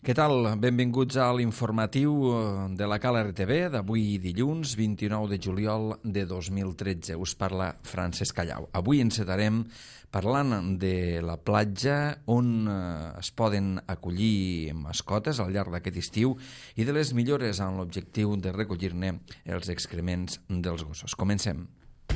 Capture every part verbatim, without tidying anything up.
Què tal? Benvinguts a l'informatiu de la Cala R T V d'avui dilluns vint-i-nou de juliol de dos mil tretze. Us parla Francesc Callau. Avui encetarem parlant de la platja on es poden acollir mascotes al llarg d'aquest estiu i de les millores en l'objectiu de recollir-ne els excrements dels gossos. Comencem.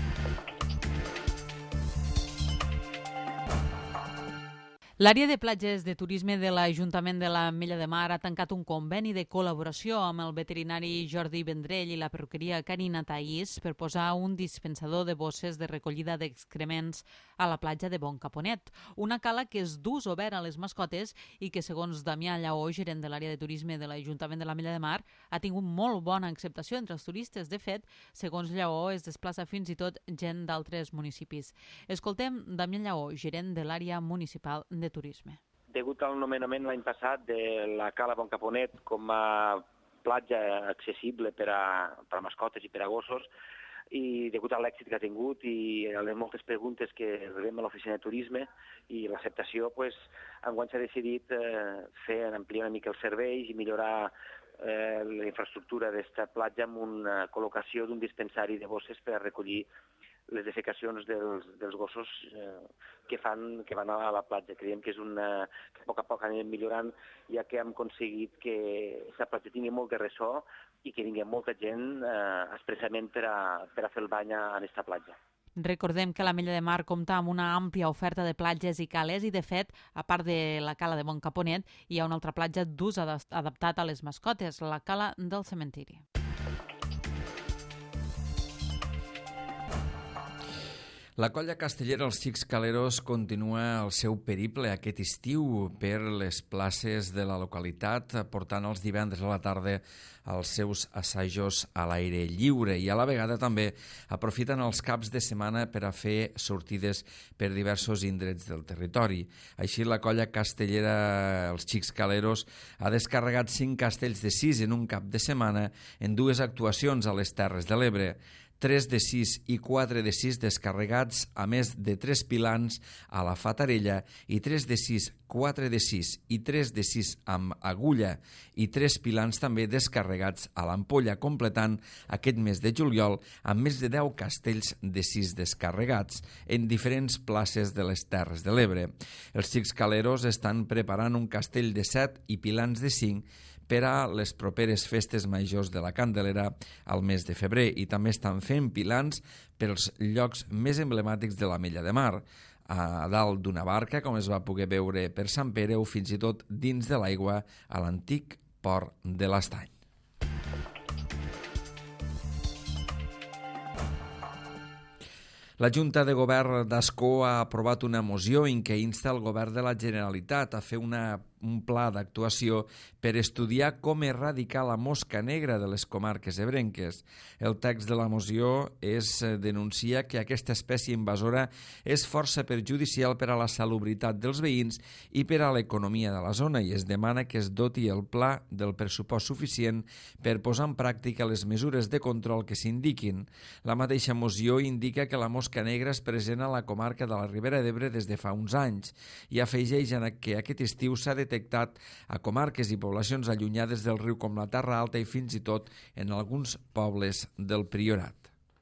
L'àrea de platges de turisme de l'Ajuntament de l'Ametlla de Mar ha tancat un conveni de col·laboració amb el veterinari Jordi Vendrell i la perruqueria Canina Taís per posar un dispensador de bosses de recollida d'excrements a la platja de Bon Caponet, una cala que és d'ús obert a les mascotes i que, segons Damià Lleó, gerent de l'àrea de turisme de l'Ajuntament de l'Ametlla de Mar, ha tingut molt bona acceptació entre els turistes. De fet, segons Lleó, es desplaça fins i tot gent d'altres municipis. Escoltem Damià Lleó, gerent de l'àrea municipal de turisme. Degut al nomenament l'any passat de la Cala Bon Caponet com a platja accessible per a, per a mascotes i per a gossos, i degut a l'èxit que ha tingut i a les moltes preguntes que rebem a l'oficina de turisme i l'acceptació, pues, enguany s'ha decidit eh, fer ampliar una mica els serveis i millorar eh, la infraestructura d'esta platja amb una col·locació d'un dispensari de bosses per a recollir les defecacions dels, dels gossos eh, que fan que van a la platja. Creiem que és una que a poc a poc anem millorant, ja que hem aconseguit que aquesta platja tingui molt de ressò i que vingui molta gent eh, expressament per a, per a fer el bany a aquesta platja. Recordem que l'Ametlla de Mar compta amb una àmplia oferta de platges i cales i, de fet, a part de la cala de Bon Caponet, hi ha una altra platja d'ús adaptat a les mascotes, la cala del cementiri. La colla castellera Els Xics Caleros continua el seu periple aquest estiu per les places de la localitat, portant els divendres a la tarda els seus assajos a l'aire lliure i a la vegada també aprofiten els caps de setmana per a fer sortides per diversos indrets del territori. Així, la colla castellera Els Xics Caleros ha descarregat cinc castells de sis en un cap de setmana en dues actuacions a les Terres de l'Ebre. tres de sis i quatre de sis descarregats, a més de tres pilans a la Fatarella i tres de sis, quatre de sis i tres de sis amb agulla i tres pilans també descarregats a l'Ampolla, completant aquest mes de juliol amb més de deu castells de sis descarregats en diferents places de les Terres de l'Ebre. Els Xics Caleros estan preparant un castell de set i pilans de cinc per a les properes festes majors de la Candelera al mes de febrer i també estan fent pilans pels llocs més emblemàtics de l'Ametlla de Mar, a dalt d'una barca, com es va poder veure per Sant Pere, o fins i tot dins de l'aigua a l'antic port de l'Estany. La Junta de Govern d'Ascó ha aprovat una moció en què insta el Govern de la Generalitat a fer una, un pla d'actuació per estudiar com erradicar la mosca negra de les comarques ebrenques. El text de la moció és denuncia que aquesta espècie invasora és força perjudicial per a la salubritat dels veïns i per a l'economia de la zona i es demana que es doti el pla del pressupost suficient per posar en pràctica les mesures de control que s'indiquin. La mateixa moció indica que la mosca negra és present a la comarca de la Ribera d'Ebre des de fa uns anys i afegeix que aquest estiu s'ha detectat a comarques i poblacions allunyades del riu com la Terra Alta i fins i tot en alguns pobles del Priorat.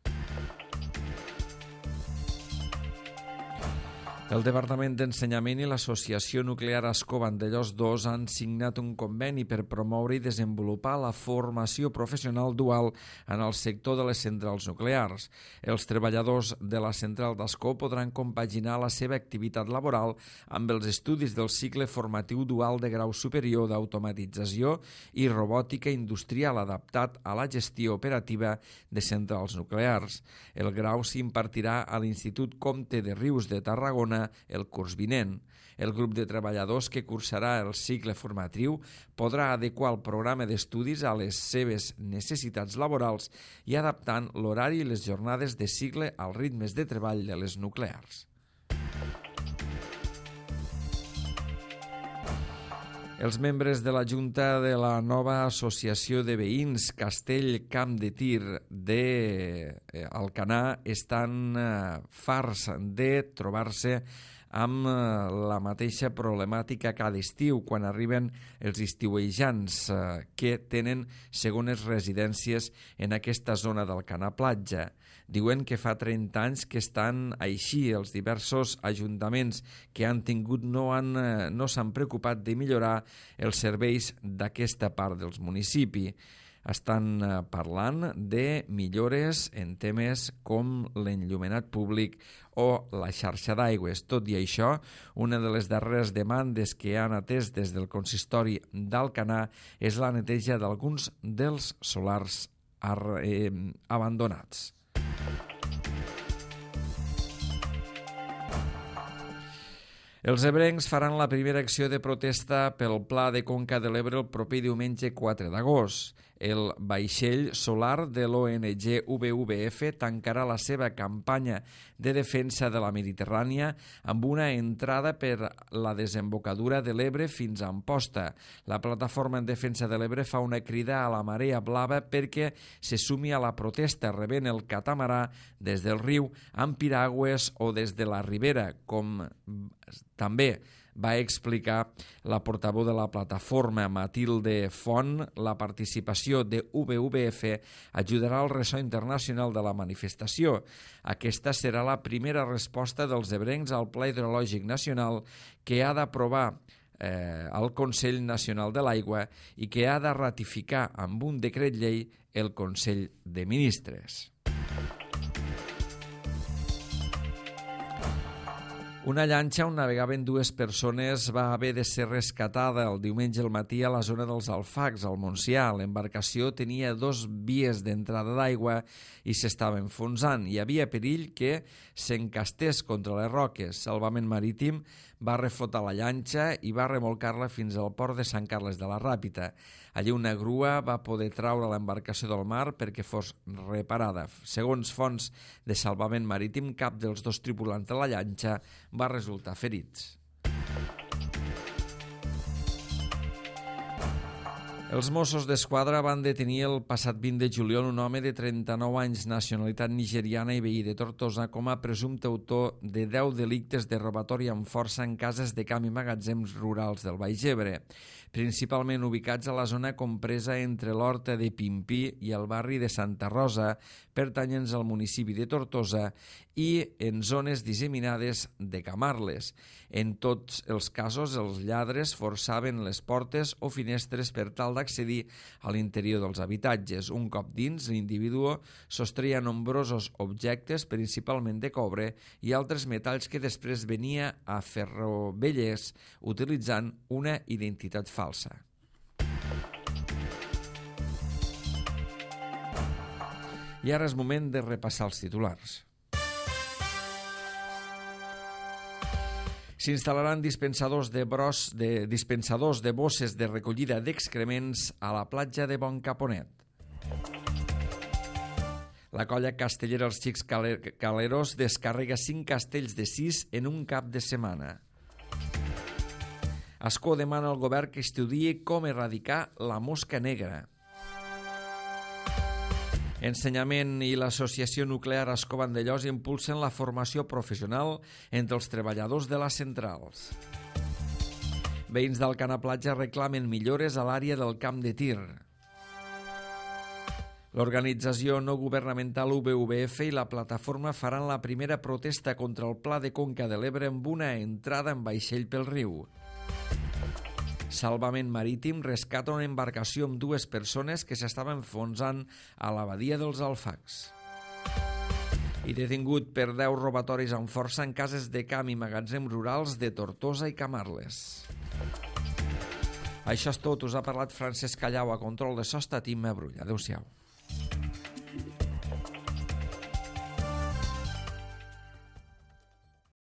El Departament d'Ensenyament i l'Associació Nuclear Ascó Vandellòs dos han signat un conveni per promoure i desenvolupar la formació professional dual en el sector de les centrals nuclears. Els treballadors de la central d'Ascó podran compaginar la seva activitat laboral amb els estudis del cicle formatiu dual de grau superior d'automatització i robòtica industrial adaptat a la gestió operativa de centrals nuclears. El grau s'impartirà a l'Institut Comte de Rius de Tarragona el curs vinent. El grup de treballadors que cursarà el cicle formatiu podrà adequar el programa d'estudis a les seves necessitats laborals i adaptant l'horari i les jornades de cicle als ritmes de treball de les nuclears. Els membres de la Junta de la nova Associació de Veïns Castell Camp de Tir d'Alcanar estan farts de trobar-se amb la mateixa problemàtica cada estiu, quan arriben els estiuejants que tenen segones residències en aquesta zona del Canà Platja. Diuen que fa trenta anys que estan així. Els diversos ajuntaments que han tingut no han, no s'han preocupat de millorar els serveis d'aquesta part dels municipis. Estan parlant de millores en temes com l'enllumenat públic o la xarxa d'aigües. Tot i això, una de les darreres demandes que han atès des del consistori d'Alcanar és la neteja d'alguns dels solars eh, abandonats. Els ebrencs faran la primera acció de protesta pel Pla de Conca de l'Ebre el proper diumenge quatre d'agost. El vaixell solar de l'O N G W W F tancarà la seva campanya de defensa de la Mediterrània amb una entrada per la desembocadura de l'Ebre fins a Amposta. La plataforma en defensa de l'Ebre fa una crida a la marea blava perquè se sumi a la protesta rebent el catamarà des del riu amb piragües o des de la ribera, com també va explicar la portaveu de la plataforma, Matilde Font. La participació de W W F ajudarà al ressò internacional de la manifestació. Aquesta serà la primera resposta dels ebrencs al Pla Hidrològic Nacional que ha d'aprovar eh, el Consell Nacional de l'Aigua i que ha de ratificar amb un decret llei el Consell de Ministres. Una llanxa on navegaven dues persones va haver de ser rescatada el diumenge al matí a la zona dels Alfacs, al Montsià. L'embarcació tenia dos vies d'entrada d'aigua i s'estava enfonsant. Hi havia perill que s'encastés contra les roques. Salvament Marítim va refotar la llanxa i va remolcar-la fins al port de Sant Carles de la Ràpita. Allí una grua va poder traure l'embarcació del mar perquè fos reparada. Segons fonts de Salvament Marítim, cap dels dos tripulants de la llanxa va resultar ferits. Els Mossos d'Esquadra van detenir el passat vint de juliol un home de trenta-nou anys, nacionalitat nigeriana i veí de Tortosa, com a presumpte autor de deu delictes de robatori amb força en cases de camp i magatzems rurals del Baix Ebre, principalment ubicats a la zona compresa entre l'Horta de Pimpí i el barri de Santa Rosa, pertanyents al municipi de Tortosa, i en zones disseminades de Camarles. En tots els casos, els lladres forçaven les portes o finestres per tal d'accedir a l'interior dels habitatges. Un cop dins, l'individu sostreia nombrosos objectes, principalment de cobre, i altres metalls que després venia a ferrovellers utilitzant una identitat falsa. I ara és moment de repassar els titulars. S'instal·laran dispensadors de, bros, de, dispensadors de bosses de recollida d'excrements a la platja de Bon Caponet. La colla castellera Els Xics Caleros descarrega cinc castells de sis en un cap de setmana. Ascó demana al govern que estudiï com erradicar la mosca negra. Ensenyament i l'Associació Nuclear Ascó Vandellòs impulsen la formació professional entre els treballadors de les centrals. Veïns d'Alcanar Platja reclamen millores a l'àrea del camp de tir. L'organització no governamental W W F i la plataforma faran la primera protesta contra el Pla de Conca de l'Ebre amb una entrada en vaixell pel riu. Salvament Marítim rescata una embarcació amb dues persones que s'estaven enfonsant a la badia dels Alfacs. I detingut per deu robatoris amb força en cases de camp i magatzems rurals de Tortosa i Camarles. Això és tot. Us ha parlat Francesc Callau, a control de so està Tim Mabrull. Adéu-siau.